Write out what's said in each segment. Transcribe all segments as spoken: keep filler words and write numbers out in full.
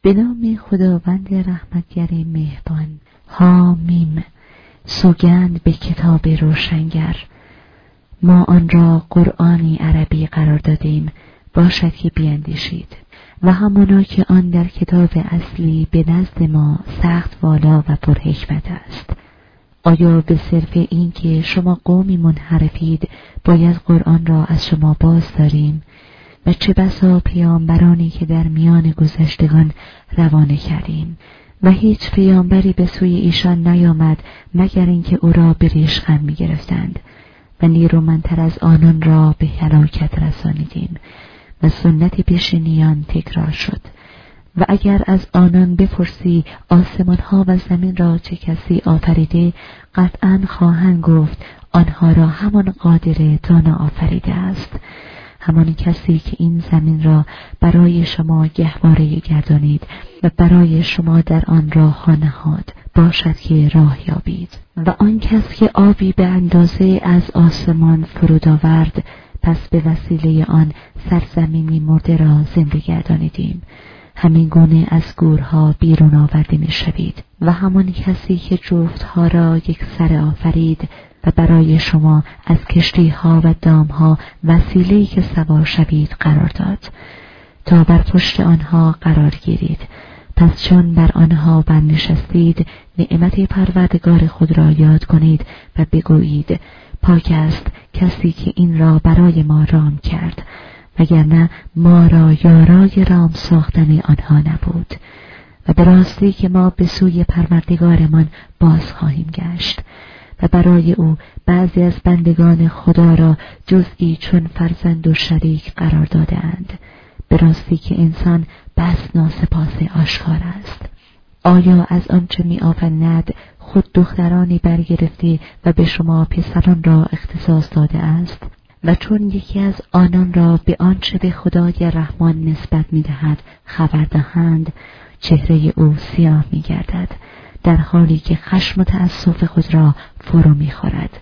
به نام خداوند رحمتگر مهربان. حامیم. سوگند به کتاب روشنگر. ما آن را قرآنی عربی قرار دادیم، باشد که بیندیشید. و همانا که آن در کتاب اصلی به نزد ما سخت والا و پرحکمت است. آیا به صرف این که شما قومی منحرفید باید قرآن را از شما باز داریم؟ و چه بسا پیامبرانی که در میان گذشتگان روانه کردیم و هیچ پیامبری به سوی ایشان نیامد مگر اینکه او را به ریشخند می گرفتند و نیرومندتر از آنان را به هلاکت رسانیدیم و سنت پیشینیان تکرار شد. و اگر از آنان بپرسی آسمان ها و زمین را چه کسی آفریده، قطعاً خواهند گفت آنها را همان قادر دانا آفریده است، همان کسی که این زمین را برای شما گهواره گردانید و برای شما در آن راه نهاد، باشد که راه یابید. و آن کس که آبی به اندازه از آسمان فرود آورد، پس به وسیله آن سرزمینی مرده را زنده گردانیدیم، همین گونه از گورها بیرون آورده می شوید. و همان کسی که جفتها را یک سر آفرید و برای شما از کشتیها و دامها وسیله‌ای که سوار شوید قرار داد تا بر پشت آنها قرار گیرید. پس چون بر آنها برنشستید نعمت پروردگار خود را یاد کنید و بگویید پاک است کسی که این را برای ما رام کرد، وگرنه ما را یارای رام ساختن آنها نبود. و به راستی که ما به سوی پروردگارمان باز خواهیم گشت و برای او بعضی از بندگان خدا را جزئی چون فرزند و شریک قرار داده‌اند. به راستی که انسان بس ناسپاس آشکار است. آیا از آنچه می آفریند خود دخترانی برگرفتی و به شما پسران را اختصاص داده است؟ و چون یکی از آنان را به آنچه به خدای رحمان نسبت می دهد خبر دهند، چهره او سیاه می گردد، در حالی که خشم و تأسف خود را فرو می خورد.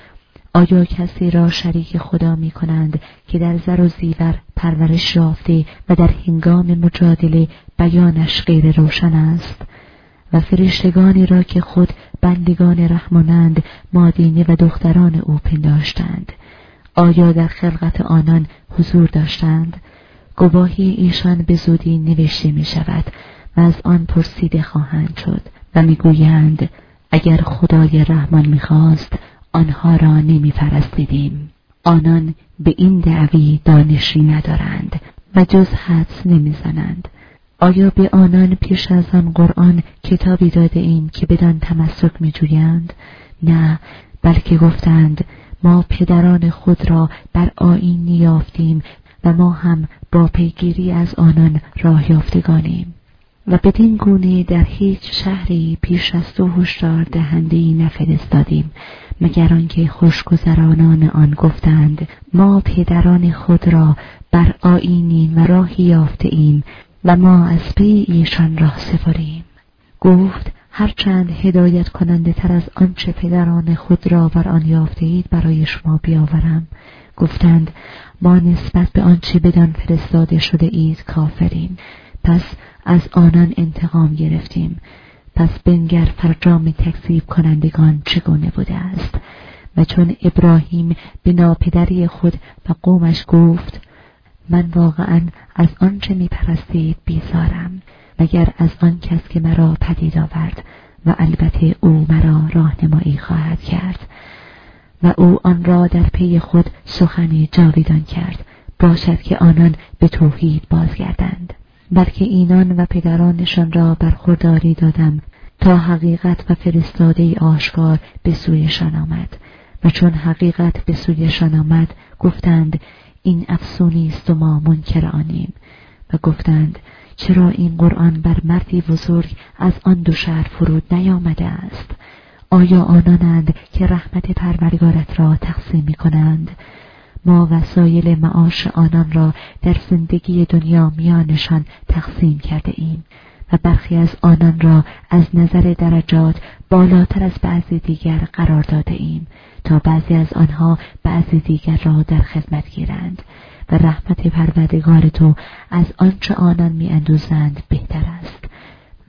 آیا کسی را شریک خدا می کنند که در زر و زیور پرورش یافته و در هنگام مجادله بیانش غیر روشن است؟ و فرشتگانی را که خود بندگان رحمانند مادینه و دختران او پنداشتند، آیا در خلقت آنان حضور داشتند؟ گواهی ایشان به زودی نوشته می شود و از آن پرسیده خواهند شد و می گویند اگر خدای رحمان می خواست آنها را نمی پرستیدیم. آنان به این دعوی دانشی ندارند و جز حدس نمی زنند. آیا به آنان پیش از آن قرآن کتابی داده ایم که بدان تمسک می جویند؟ نه، بلکه گفتند ما پدران خود را بر آیینی یافتیم و ما هم با پیگیری از آنان راه یافتگانیم. و بدین گونه در هیچ شهری پیش از تو هشدار دهنده‌ای نفرستادیم مگر آنکه خوشگذرانان آن گفتند ما پدران خود را بر آیینی و راهی یافته ایم و ما از پی ایشان راه سپاریم. گفت هرچند هدایت کننده تر از آنچه پدران خود را بر آن یافته اید برای شما بیاورم. گفتند ما نسبت به آنچه بدان فرستاده شده اید کافریم. پس از آنان انتقام گرفتیم. پس بنگر فرجام تکذیب کنندگان چگونه بوده است. و چون ابراهیم به ناپدری خود و قومش گفت من واقعا از آنچه می پرستید بیزارم مگر از آن کس که مرا پدید آورد و البته او مرا راهنمایی خواهد کرد. و او آن را در پی خود سخنی جاویدان کرد، باشد که آنان به توحید بازگردند. بلکه اینان و پدرانشان را برخورداری دادم تا حقیقت و فرستاده آشکار به سویشان آمد. و چون حقیقت به سویشان آمد گفتند این افسونی است و ما منکر آنیم. و گفتند چرا این قرآن بر مردی بزرگ از آن دو شهر فرود نیامده است؟ آیا آنانند که رحمت پروردگارت را تقسیم می کنند؟ ما وسایل معاش آنان را در زندگی دنیا میانشان تقسیم کرده ایم و برخی از آنان را از نظر درجات بالاتر از بعضی دیگر قرار داده ایم تا بعضی از آنها بعضی دیگر را در خدمت گیرند و رحمت پروردگار تو از آنچه آنان می اندوزند بهتر است.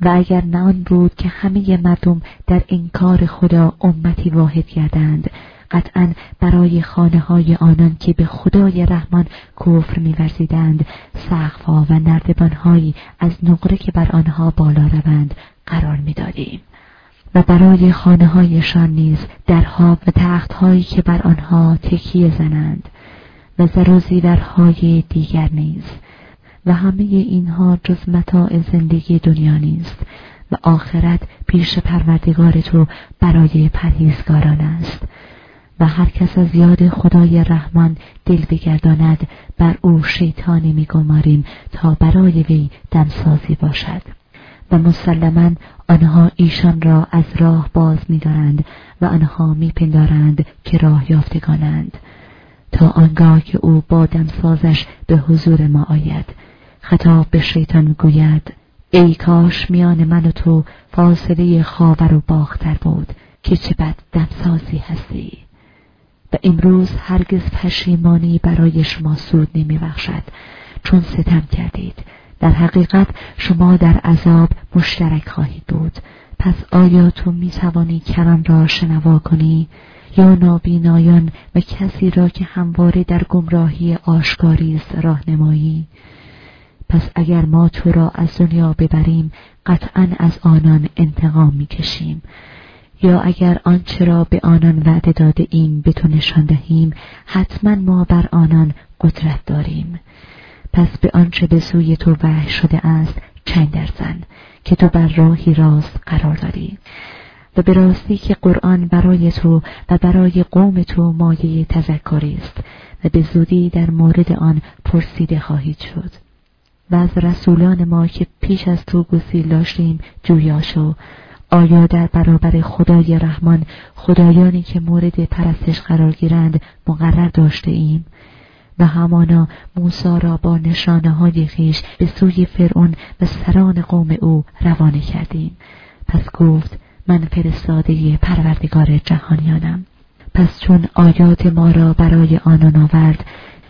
و اگر نه آن بود که همه مردم در انکار خدا امتی واحد گردند، قطعاً برای خانه های آنان که به خدای رحمان کفر می‌ورزیدند سقف‌ها و نردبان‌هایی از نقره که بر آنها بالا روند قرار می‌دادیم و برای خانه هایشان نیز درها و تخت‌هایی که بر آنها تکیه زنند و زر و زیورهای دیگر نیز، و همه اینها جز متاع زندگی دنیا نیست و آخرت پیش پروردگار تو برای پرهیزگاران است. و هر کس از یاد خدای رحمان دل بگرداند بر او شیطانی می‌گماریم تا برای وی دمسازی باشد و مسلماً آنها ایشان را از راه باز می‌دارند و آنها می‌پندارند که راه یافتگانند، تا آنگاه که او با دمسازش به حضور ما آید. خطاب به شیطان گوید: ای کاش میان من و تو فاصله خاور و باختر بود که چه بد دمسازی هستی. و امروز هرگز پشیمانی برای شما سود نمی بخشد، چون ستم کردید. در حقیقت شما در عذاب مشترک خواهید بود. پس آیا تو می توانی کران را شنوا کنی یا نابینایان و کسی را که همواره در گمراهی آشکاری است راهنمایی؟ پس اگر ما تو را از دنیا ببریم قطعاً از آنان انتقام می کشیم، یا اگر آنچه را به آنان وعده داده ایم به تو نشان دهیم حتما ما بر آنان قدرت داریم. پس به آنچه به سوی تو وحی شده است چنگ در زن که تو بر راهی راست قرار داری. و به راستی که قرآن برای تو و برای قوم تو مایه تذکری است و به زودی در مورد آن پرسیده خواهید شد. و از رسولان ما که پیش از تو گسیل داشتیم جویا شو، آیا در برابر خدای رحمان خدایانی که مورد پرستش قرار گیرند مقرر داشته ایم؟ و همانا موسی را با نشانه های خویش به سوی فرعون و سران قوم او روانه کردیم. پس گفت: من فرستاده پروردگار جهانیانم. پس چون آیات ما را برای آنان آورد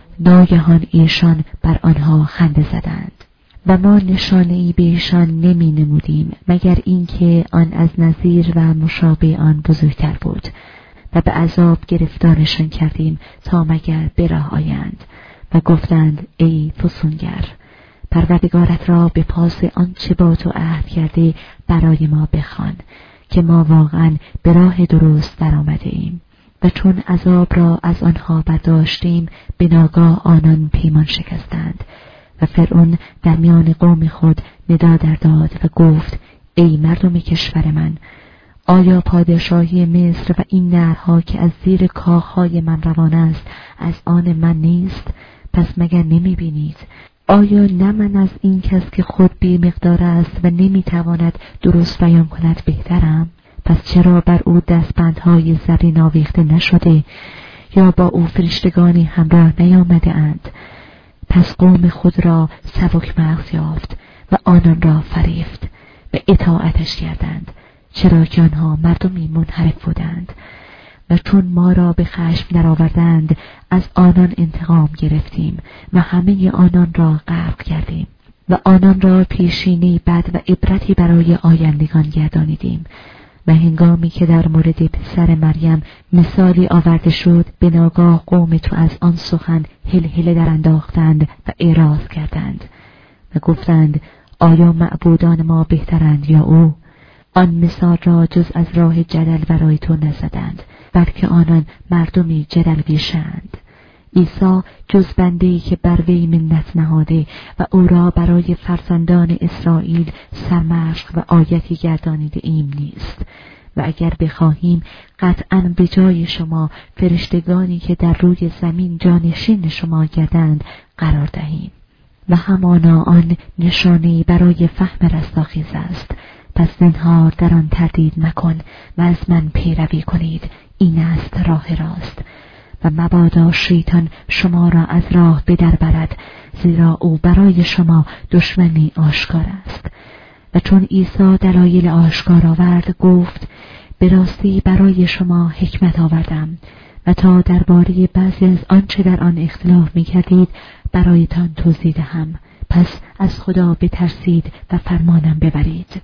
ناگهان ایشان بر آنها خنده زدند و ما نشانه‌ای به ایشان نمی نمودیم مگر اینکه آن از نظیر و مشابه آن بزرگتر بود و به عذاب گرفتارشان کردیم تا مگر به راه آیند و گفتند: ای فسونگر، پروردگارت را به پاس آنچه با تو عهد کرده برای ما بخوان که ما واقعا به راه درست در آمده ایم. و چون عذاب را از آنها برداشتیم به ناگاه آنان پیمان شکستند و فرعون در میان قوم خود ندا در داد و گفت: ای مردم کشور من، آیا پادشاهی مصر و این نهرها که از زیر کاخهای من روان است از آن من نیست؟ پس مگر نمی بینید؟ آیا نه من از این کس که خود بی مقدار است و نمی تواند درست بیان کند بهترم؟ پس چرا بر او دستبندهای زرین آویخته نشده یا با او فرشتگانی همراه نیامده اند؟ پس قوم خود را سبک مغز یافت و آنان را فریفت و اطاعتش کردند، چرا که آنها مردمی منحرف بودند. و چون ما را به خشم درآوردند از آنان انتقام گرفتیم و همه آنان را غرق کردیم و آنان را پیشینی بد و عبرتی برای آیندگان گردانیدیم. و هنگامی که در مورد پسر مریم مثالی آورده شد به ناگاه قوم تو از آن سخن هلهله در انداختند و اعراض کردند و گفتند: آیا معبودان ما بهترند یا او؟ آن مثال را جز از راه جدل برای تو نزدند، بلکه آنان مردمی جدل بیشند. عیسی جز بنده‌ای که بر وی منت نهاده و او را برای فرزندان اسرائیل سرمشق و آیتی گردانیده ایم نیست. و اگر بخواهیم قطعاً به جای شما فرشتگانی که در روی زمین جانشین شما گردند قرار دهیم. و همانا آن نشانه‌ای برای فهم رستاخیز است. پس زنهار در آن تردید مکن و از من پیروی کنید، این است راه راست. و مبادا شیطان شما را از راه بدر برد، زیرا او برای شما دشمنی آشکار است. و چون عیسی دلایل آشکار آورد گفت: به راستی برای شما حکمت آوردم و تا درباره بعضی از آنچه در آن اختلاف می‌کردید برایتان توضیح دهم. پس از خدا بترسید و فرمانم ببرید.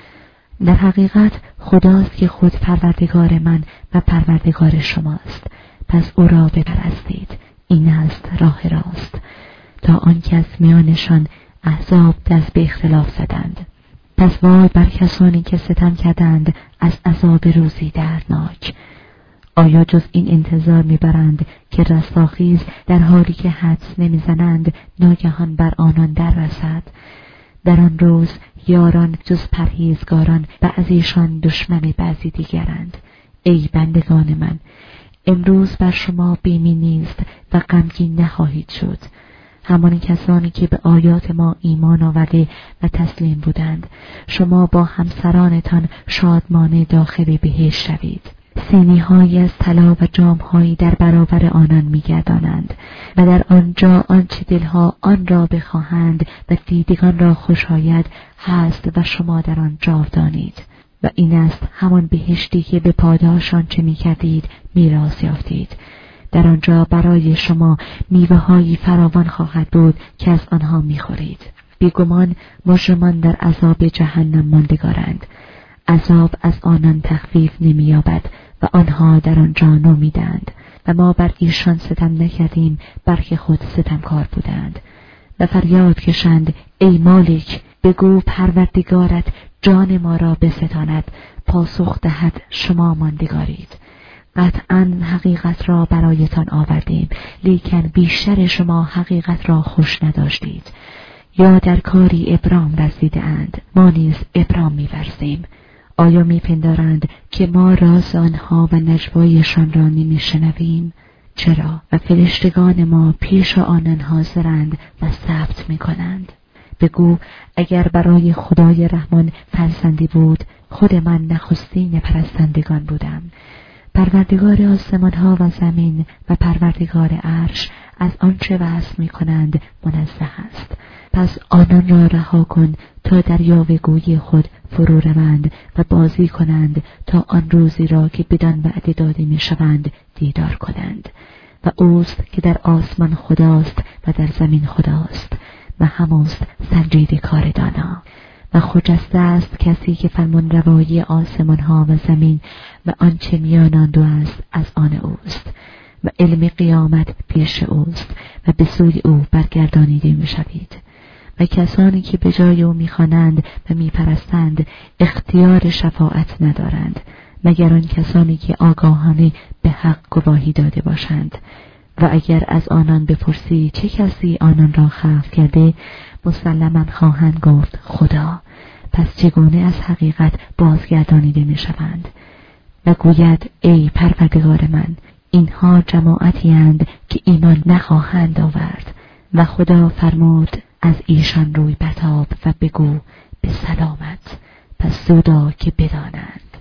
در حقیقت خداست که خود پروردگار من و پروردگار شماست، پس او را بپرستید. این است راه راست. تا آنکه از میانشان احزاب دست به اختلاف زدند. پس وای بر کسانی که ستم کردند از عذاب روزی دردناک. آیا جز این انتظار میبرند که رستاخیز در حالی که حدس نمیزنند ناگهان بر آنان در رسد؟ در آن روز یاران جز پرهیزگاران بعضیشان دشمن بعضی دیگرند. ای بندگان من، امروز بر شما بیمی نیست و غمگین نخواهید شد. همان کسانی که به آیات ما ایمان آورده و تسلیم بودند، شما با همسرانتان شادمانه داخل بهشت شوید. سینی هایی از طلا و جام هایی در برابر آنان می‌گردانند و در آنجا آنچه دلها آن را بخواهند و دیدگان را خوش آید هست و شما در آن جاودانید. و این است همان بهشتی که به پاداش آنچه می‌کردید میراث یافتید. در آنجا برای شما میوه هایی فراوان خواهد بود که از آنها می‌خورید. بیگمان مجرمان در عذاب جهنم ماندگارند. عذاب از آنان تخفیف نمی‌یابد و آنها در آنجا نومیدند و ما بر ایشان ستم نکردیم بلکه خود ستمکار بودند. و فریاد کشند ای مالک، بگو پروردگارت جان ما را بستاند. پاسخ دهد شما ماندگارید. قطعاً حقیقت را برایتان آوردیم، لیکن بیشتر شما حقیقت را خوش نداشتید. یا در کاری ابرام ورزیده اند، ما نیز ابرام می‌ورزیم. آیا می‌پندارند که ما راز آنها و نجوایشان را نمی‌شنویم؟ چرا؟ و فرشتگان ما پیش آنان حاضرند و ثبت می‌کنند. بگو اگر برای خدای رحمان فرزندی بود، خود من نخستین پرستندگان بودم. پروردگار آسمان‌ها و زمین و پروردگار عرش از آنچه وصف می‌کنند منزه است. پس آنان را رها کن تا در یاوه‌گویی خود فرو روند و بازی کنند تا آن روزی را که بدان وعده داده می‌شوند دیدار کنند. و اوست که در آسمان خداست و در زمین خداست و هماست سنجیده کار دانا. و خجسته است کسی که فرمان روایی آسمان ها و زمین و آنچه میان آن دو است از آن اوست و علم قیامت پیش اوست و به سوی او برگردانیده میشوید. و کسانی که به جای او میخوانند و میپرستند اختیار شفاعت ندارند مگر آن کسانی که آگاهانه به حق گواهی داده باشند. و اگر از آنان بپرسی چه کسی آنان را خلق کرده، مسلماً خواهند گفت خدا. پس چگونه از حقیقت بازگردانیده میشوند؟ و گوید ای پروردگار من، اینها جماعتی اند که ایمان نخواهند آورد. و خدا فرمود از ایشان روی بتاب و بگو به سلامت. پس سودا که بدانند.